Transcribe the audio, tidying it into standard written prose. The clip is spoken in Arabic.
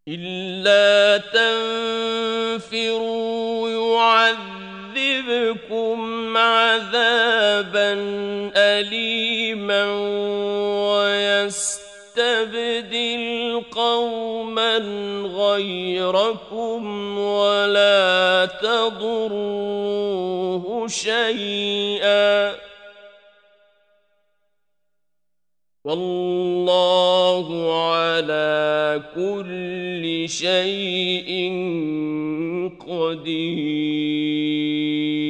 إلا تنفروا يعذبكم عذابا أليما ويستبدل قوما غيركم ولا تضروه شيئا والله على كل شيء قدير.